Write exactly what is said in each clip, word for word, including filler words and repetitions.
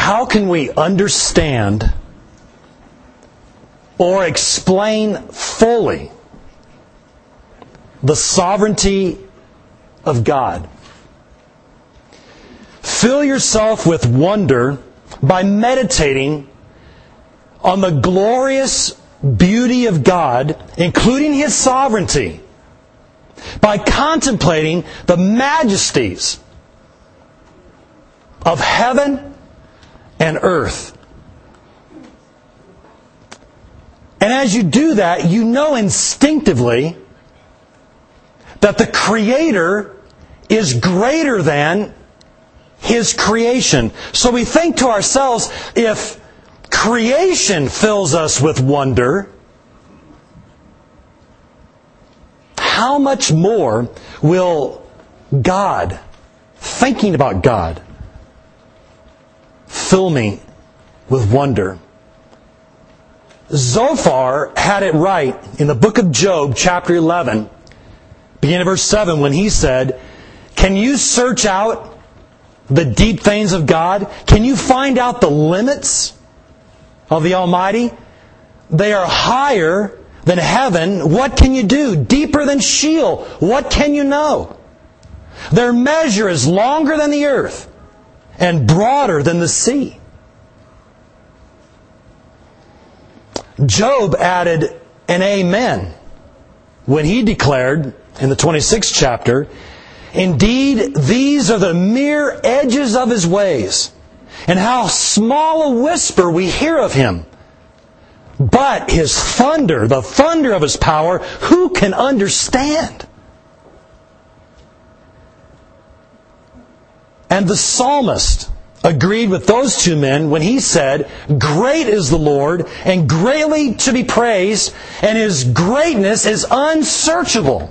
how can we understand or explain fully the sovereignty of God? Fill yourself with wonder by meditating on the glorious beauty of God, including His sovereignty, by contemplating the majesties of heaven and earth. And as you do that, you know instinctively that the Creator is greater than His creation. So we think to ourselves, if creation fills us with wonder, how much more will God, thinking about God, fill me with wonder? Zophar had it right in the book of Job, chapter eleven, beginning of verse seven, when he said, "Can you search out the deep things of God? Can you find out the limits of the Almighty? They are higher than heaven. What can you do? Deeper than Sheol. What can you know? Their measure is longer than the earth and broader than the sea." Job added an amen when he declared in the twenty-sixth chapter, "Indeed, these are the mere edges of His ways, and how small a whisper we hear of Him. But His thunder, the thunder of His power, who can understand?" And the psalmist agreed with those two men when he said, "Great is the Lord, and greatly to be praised, and His greatness is unsearchable."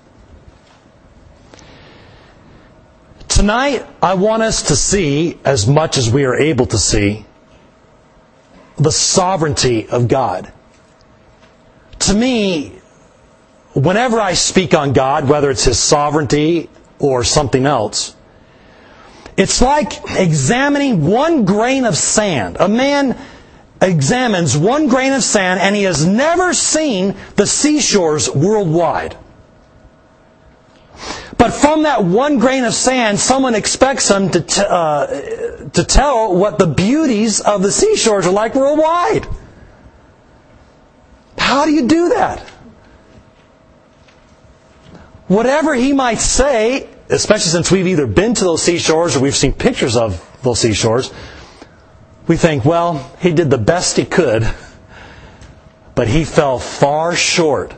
Tonight, I want us to see, as much as we are able to see, the sovereignty of God. To me, whenever I speak on God, whether it's His sovereignty or something else, it's like examining one grain of sand. A man examines one grain of sand and he has never seen the seashores worldwide. But from that one grain of sand, someone expects him to, t- uh, to tell what the beauties of the seashores are like worldwide. How do you do that? Whatever he might say, especially since we've either been to those seashores or we've seen pictures of those seashores, we think, well, he did the best he could, but he fell far short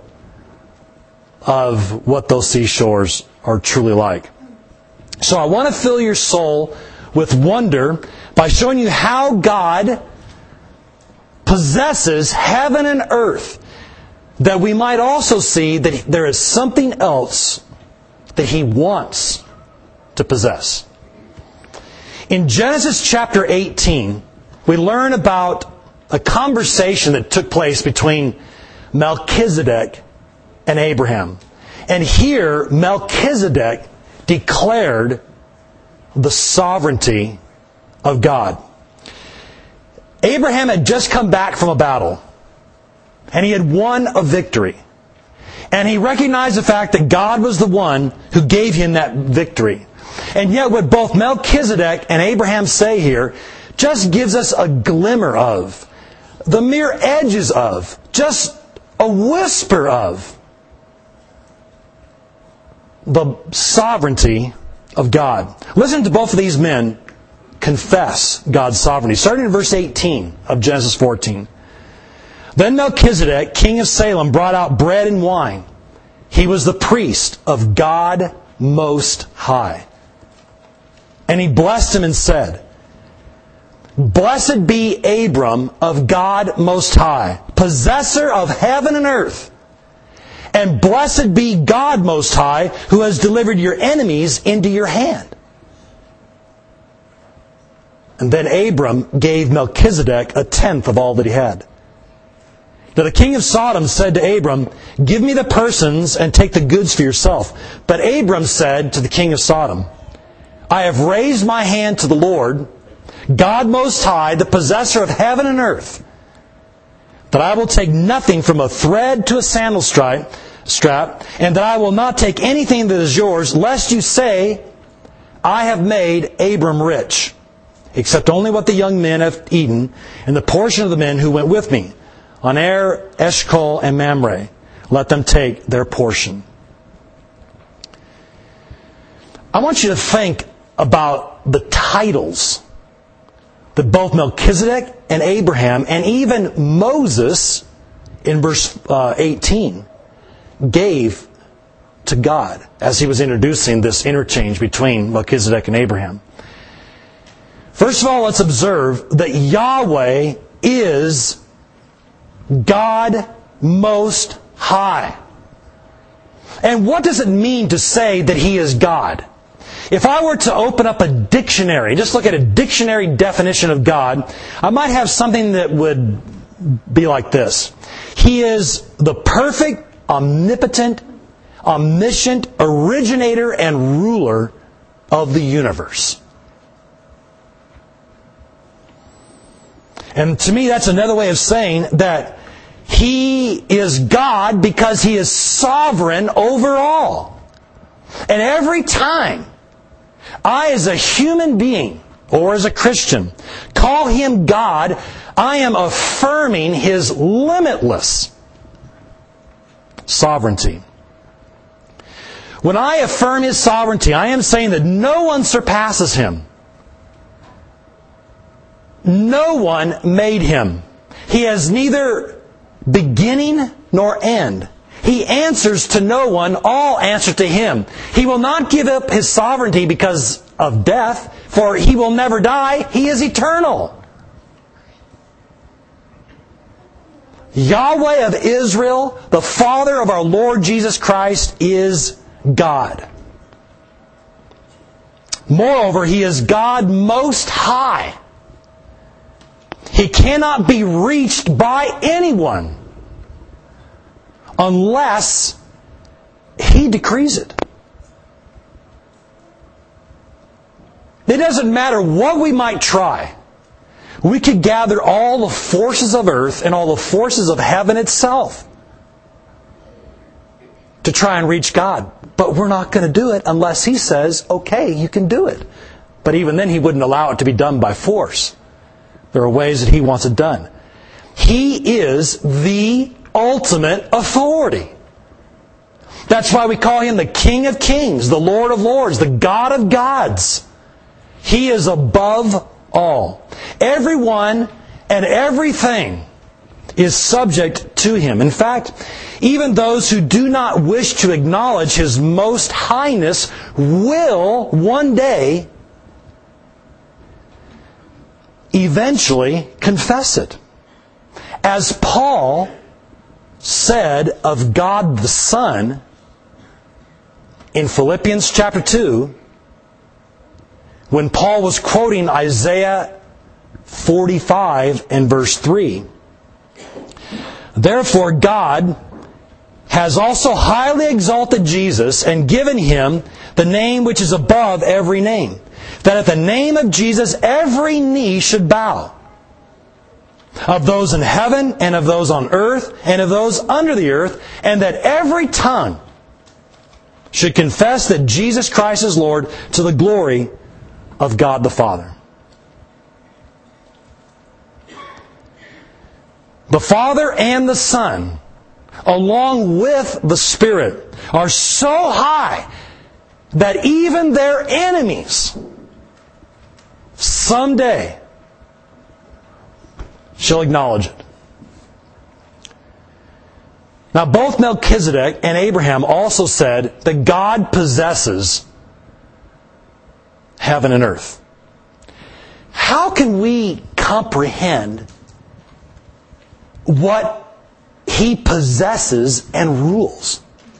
of what those seashores are truly like. So I want to fill your soul with wonder by showing you how God possesses heaven and earth, that we might also see that there is something else that He wants to possess. In Genesis chapter eighteen, we learn about a conversation that took place between Melchizedek and Abraham. And here, Melchizedek declared the sovereignty of God. Abraham had just come back from a battle, and he had won a victory. And he recognized the fact that God was the one who gave him that victory. And yet what both Melchizedek and Abraham say here just gives us a glimmer of, the mere edges of, just a whisper of the sovereignty of God. Listen to both of these men confess God's sovereignty. Starting in verse eighteen of Genesis fourteen. Then Melchizedek, king of Salem, brought out bread and wine. He was the priest of God Most High. And he blessed him and said, "Blessed be Abram of God Most High, possessor of heaven and earth. And blessed be God Most High, who has delivered your enemies into your hand." And then Abram gave Melchizedek a tenth of all that he had. Now the king of Sodom said to Abram, "Give me the persons and take the goods for yourself." But Abram said to the king of Sodom, "I have raised my hand to the Lord, God Most High, the possessor of heaven and earth, that I will take nothing from a thread to a sandal strap, strap, and that I will not take anything that is yours, lest you say, I have made Abram rich, except only what the young men have eaten, and the portion of the men who went with me, on Er, Eshcol, and Mamre. Let them take their portion. I want you to think about the titles that both Melchizedek and Abraham, and even Moses, in verse uh, eighteen, gave to God as he was introducing this interchange between Melchizedek and Abraham. First of all, let's observe that Yahweh is God Most High. And what does it mean to say that He is God? If I were to open up a dictionary, just look at a dictionary definition of God, I might have something that would be like this. He is the perfect, omnipotent, omniscient originator and ruler of the universe. And to me, that's another way of saying that He is God because He is sovereign over all. And every time I, as a human being, or as a Christian, call Him God, I am affirming His limitless sovereignty. When I affirm His sovereignty, I am saying that no one surpasses Him. No one made Him. He has neither beginning nor end. He answers to no one, all answer to Him. He will not give up His sovereignty because of death, for He will never die. He is eternal. Yahweh of Israel, the Father of our Lord Jesus Christ, is God. Moreover, He is God Most High. He cannot be reached by anyone unless He decrees it. It doesn't matter what we might try. We could gather all the forces of earth and all the forces of heaven itself to try and reach God. But we're not going to do it unless He says, okay, you can do it. But even then He wouldn't allow it to be done by force. There are ways that He wants it done. He is the ultimate authority. That's why we call Him the King of Kings, the Lord of Lords, the God of gods. He is above all. Everyone and everything is subject to Him. In fact, even those who do not wish to acknowledge His Most Highness will one day eventually confess it. As Paul said of God the Son in Philippians chapter two, when Paul was quoting Isaiah forty-five and verse three. Therefore God has also highly exalted Jesus and given Him the name which is above every name, that at the name of Jesus every knee should bow, of those in heaven and of those on earth and of those under the earth, and that every tongue should confess that Jesus Christ is Lord, to the glory of God the Father. The Father and the Son, along with the Spirit, are so high that even their enemies someday shall acknowledge it. Now, both Melchizedek and Abraham also said that God possesses heaven and earth. How can we comprehend what He possesses and rules?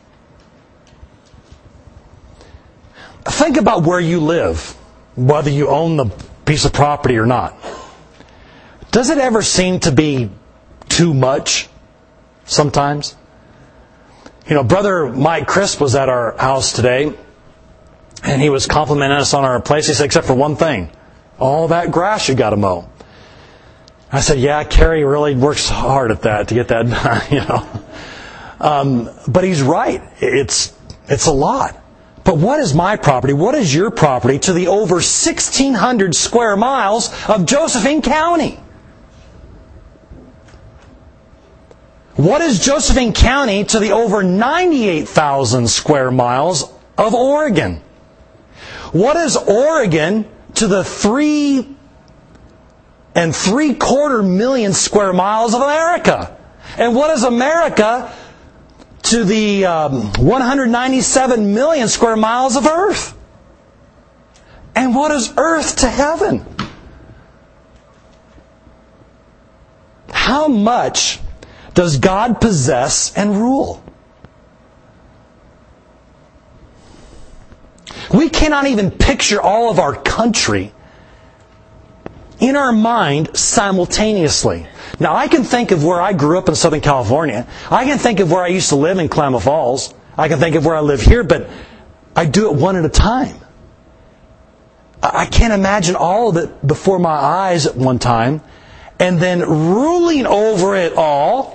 Think about where you live, whether you own the piece of property or not. Does it ever seem to be too much sometimes? You know, Brother Mike Crisp was at our house today, and he was complimenting us on our place. He said, except for one thing. all that grass you got to mow. I said, yeah, Kerry really works hard at that to get that done, you know. Um, but he's right. It's it's a lot. But what is my property? What is your property to the over sixteen hundred square miles of Josephine County? What is Josephine County to the over ninety-eight thousand square miles of Oregon? What is Oregon to the three and three quarter million square miles of America? And what is America to the um, one hundred ninety-seven million square miles of Earth? And what is Earth to heaven? How much does God possess and rule? We cannot even picture all of our country in our mind simultaneously. Now, I can think of where I grew up in Southern California. I can think of where I used to live in Klamath Falls. I can think of where I live here, but I do it one at a time. I can't imagine all of it before my eyes at one time, and then ruling over it all,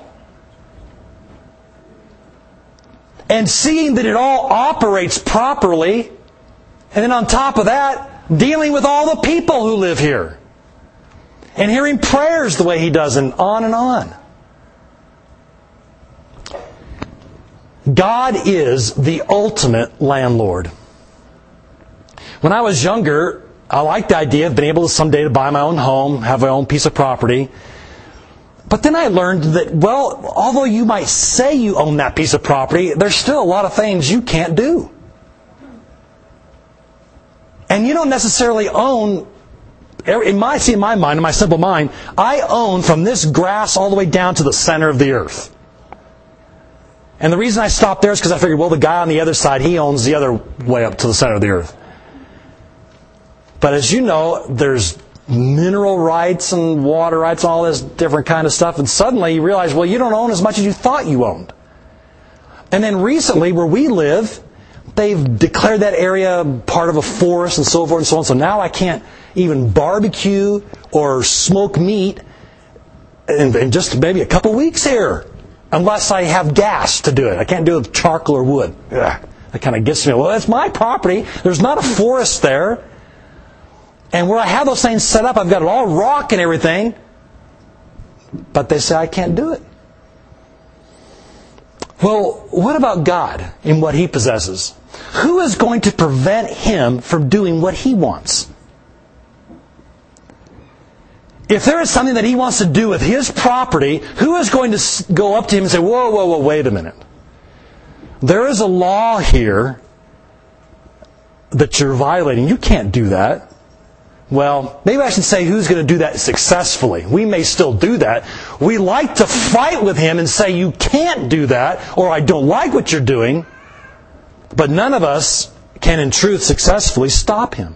and seeing that it all operates properly, and then on top of that, dealing with all the people who live here. And hearing prayers the way He does, and on and on. God is the ultimate landlord. When I was younger, I liked the idea of being able to someday to buy my own home, have my own piece of property. But then I learned that, well, although you might say you own that piece of property, there's still a lot of things you can't do. And you don't necessarily own, in my, see in my mind, in my simple mind, I own from this grass all the way down to the center of the earth. And the reason I stopped there is because I figured, well, the guy on the other side, he owns the other way up to the center of the earth. But as you know, there's mineral rights and water rights and all this different kind of stuff. And suddenly you realize, well, you don't own as much as you thought you owned. And then recently, where we live, they've declared that area part of a forest and so forth and so on. So now I can't even barbecue or smoke meat in, in just maybe a couple weeks here, unless I have gas to do it. I can't do it with charcoal or wood. Ugh, that kind of gets me. Well, that's my property. There's not a forest there. And where I have those things set up, I've got it all rock and everything. But they say I can't do it. Well, what about God and what He possesses? Who is going to prevent Him from doing what He wants? If there is something that He wants to do with His property, who is going to go up to Him and say, whoa, whoa, whoa, wait a minute. There is a law here that you're violating. You can't do that. Well, maybe I should say who's going to do that successfully. We may still do that. We like to fight with Him and say, you can't do that, or I don't like what you're doing. But none of us can in truth successfully stop Him.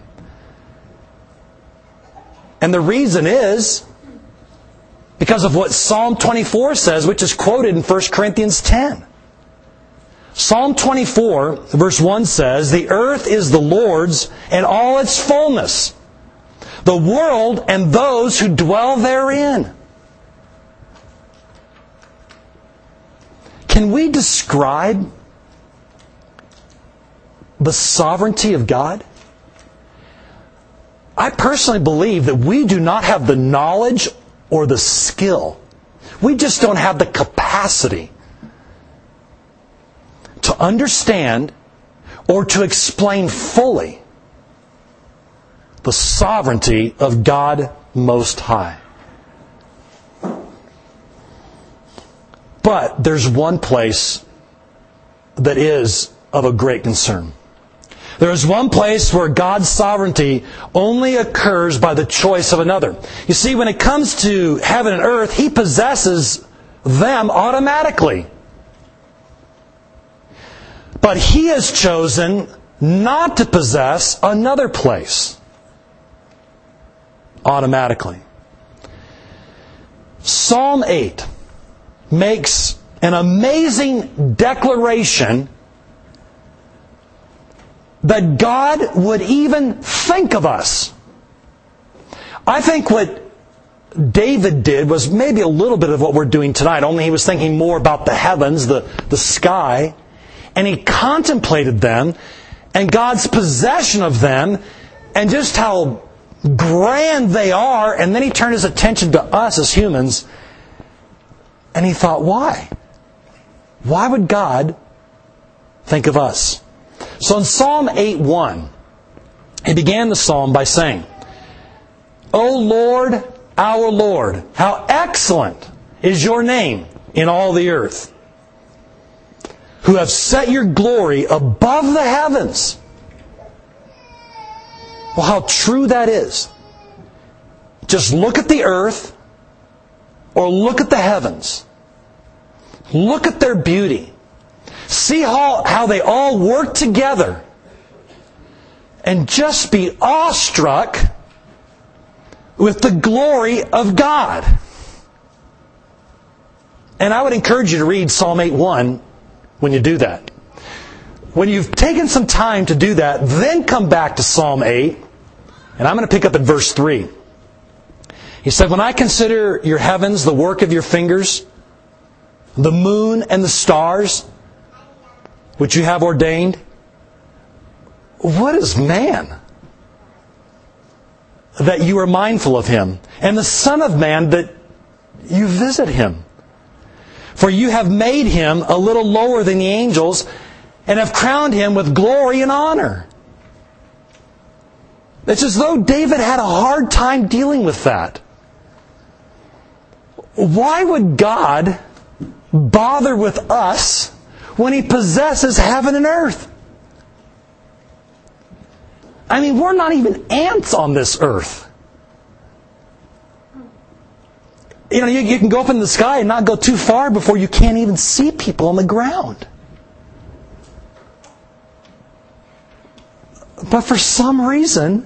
And the reason is because of what Psalm twenty-four says, which is quoted in First Corinthians ten. Psalm twenty-four, verse one says, the earth is the Lord's and all its fullness, the world and those who dwell therein. Can we describe the sovereignty of God? I personally believe that we do not have the knowledge or the skill. We just don't have the capacity to understand or to explain fully the sovereignty of God Most High. But there's one place that is of a great concern. There is one place where God's sovereignty only occurs by the choice of another. You see, when it comes to heaven and earth, He possesses them automatically. But He has chosen not to possess another place automatically. Psalm eight makes an amazing declaration that God would even think of us. I think what David did was maybe a little bit of what we're doing tonight, only he was thinking more about the heavens, the, the sky, and he contemplated them and God's possession of them and just how grand they are, and then he turned his attention to us as humans and he thought, why? Why would God think of us? So in Psalm eight one, he began the psalm by saying, O Lord, our Lord, how excellent is your name in all the earth, who have set your glory above the heavens. Well, how true that is. Just look at the earth or look at the heavens. Look at their beauty. See how, how they all work together. And just be awestruck with the glory of God. And I would encourage you to read Psalm eight one when you do that. When you've taken some time to do that, then come back to Psalm eight. And I'm going to pick up at verse three. He said, when I consider your heavens, the work of your fingers, the moon and the stars, which you have ordained, what is man that you are mindful of him, and the Son of Man that you visit him? For you have made him a little lower than the angels, and have crowned him with glory and honor. It's as though David had a hard time dealing with that. Why would God bother with us when He possesses heaven and earth? I mean, we're not even ants on this earth. You know, you, you can go up in the sky and not go too far before you can't even see people on the ground. But for some reason,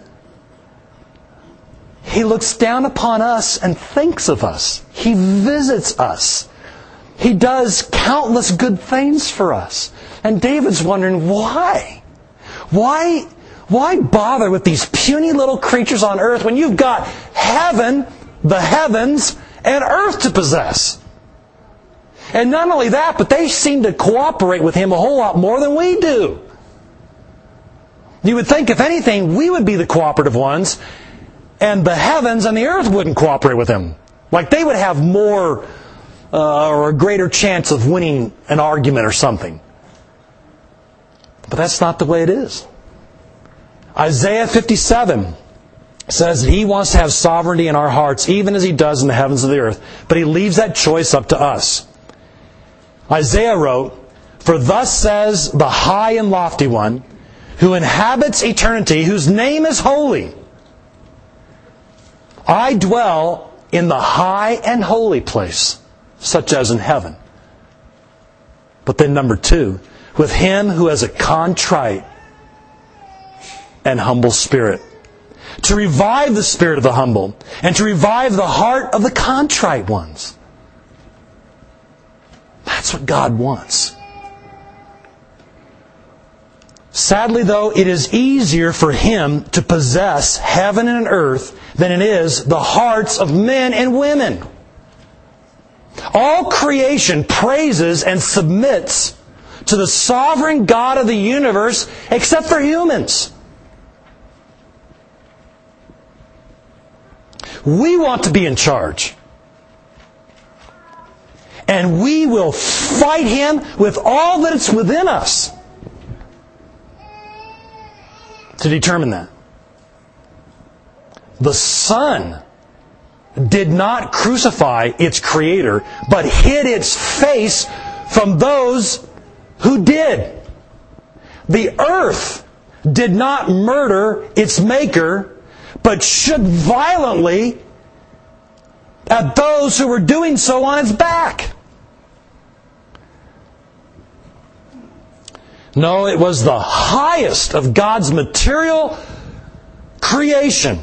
He looks down upon us and thinks of us. He visits us. He does countless good things for us. And David's wondering, why? Why, why bother with these puny little creatures on earth when you've got heaven, the heavens, and earth to possess? And not only that, but they seem to cooperate with Him a whole lot more than we do. You would think, if anything, we would be the cooperative ones, and the heavens and the earth wouldn't cooperate with Him. Like they would have more uh, or a greater chance of winning an argument or something. But that's not the way it is. Isaiah fifty-seven says that He wants to have sovereignty in our hearts, even as He does in the heavens of the earth. But He leaves that choice up to us. Isaiah wrote, "For thus says the high and lofty one, who inhabits eternity, whose name is holy. I dwell in the high and holy place, such as in heaven." But then number two, with him who has a contrite and humble spirit, to revive the spirit of the humble, and to revive the heart of the contrite ones. That's what God wants. Sadly, though, it is easier for Him to possess heaven and earth than it is the hearts of men and women. All creation praises and submits to the sovereign God of the universe, except for humans. We want to be in charge. And we will fight Him with all that is within us to determine that. The Son did not crucify its Creator, but hid its face from those who did. The earth did not murder its Maker, but shook violently at those who were doing so on its back. No, it was the highest of God's material creation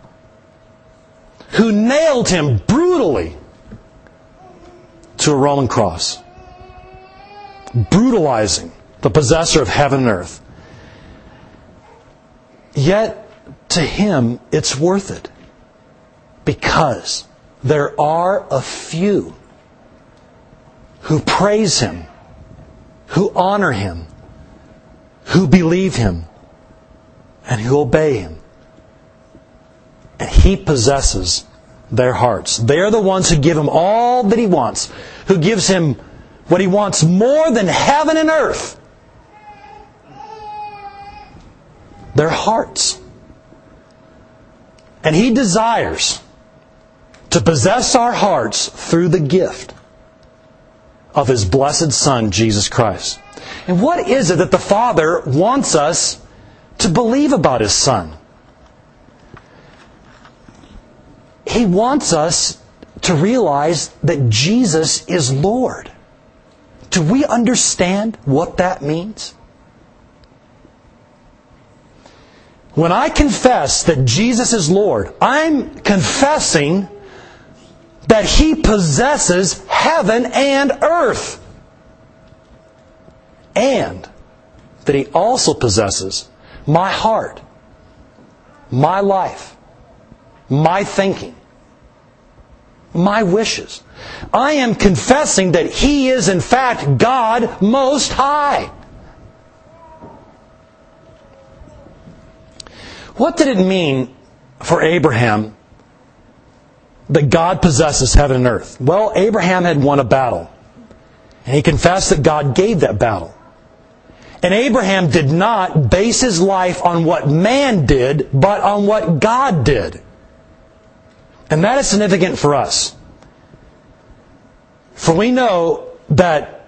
who nailed Him brutally to a Roman cross, brutalizing the possessor of heaven and earth. Yet, to Him, it's worth it. Because there are a few who praise Him, who honor Him, who believe Him, and who obey Him. And He possesses their hearts. They are the ones who give Him all that He wants, who gives Him what He wants more than heaven and earth. Their hearts. And He desires to possess our hearts through the gift of His blessed Son, Jesus Christ. And what is it that the Father wants us to believe about His Son? He wants us to realize that Jesus is Lord. Do we understand what that means? When I confess that Jesus is Lord, I'm confessing that He possesses heaven and earth. And that He also possesses my heart, my life, my thinking, my wishes. I am confessing that He is in fact God Most High. What did it mean for Abraham that God possesses heaven and earth? Well, Abraham had won a battle. And he confessed that God gave that battle. And Abraham did not base his life on what man did, but on what God did. And that is significant for us. For we know that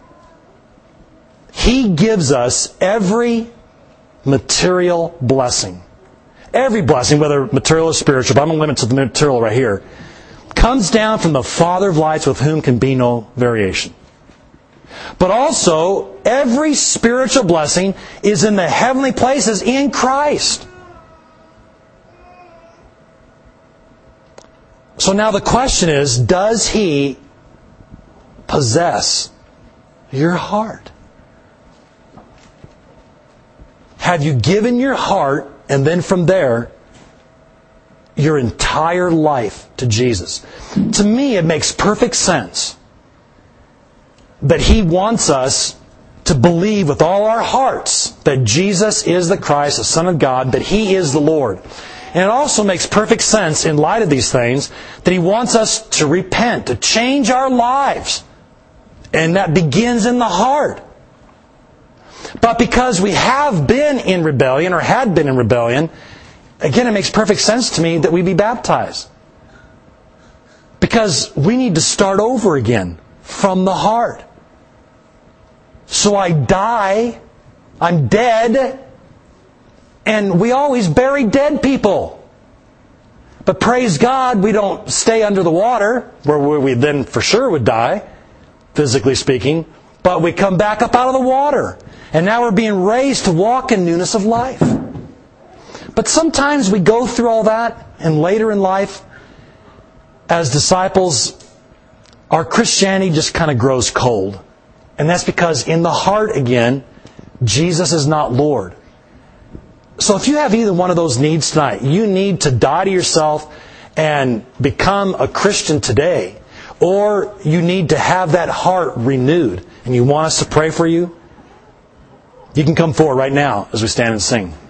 He gives us every material blessing. Every blessing, whether material or spiritual, but I'm going to limit to the material right here, comes down from the Father of lights, with whom can be no variation. But also, every spiritual blessing is in the heavenly places in Christ. So now the question is, does He possess your heart? Have you given your heart, and then from there, your entire life to Jesus? To me, it makes perfect sense that He wants us to believe with all our hearts that Jesus is the Christ, the Son of God, that He is the Lord. And it also makes perfect sense in light of these things that He wants us to repent, to change our lives. And that begins in the heart. But because we have been in rebellion, or had been in rebellion, again, it makes perfect sense to me that we be baptized. Because we need to start over again from the heart. So I die, I'm dead, and we always bury dead people. But praise God, we don't stay under the water, where we then for sure would die, physically speaking, but we come back up out of the water. And now we're being raised to walk in newness of life. But sometimes we go through all that, and later in life, as disciples, our Christianity just kind of grows cold. And that's because in the heart, again, Jesus is not Lord. So if you have either one of those needs tonight, you need to die to yourself and become a Christian today. Or you need to have that heart renewed, and you want us to pray for you, you can come forward right now as we stand and sing.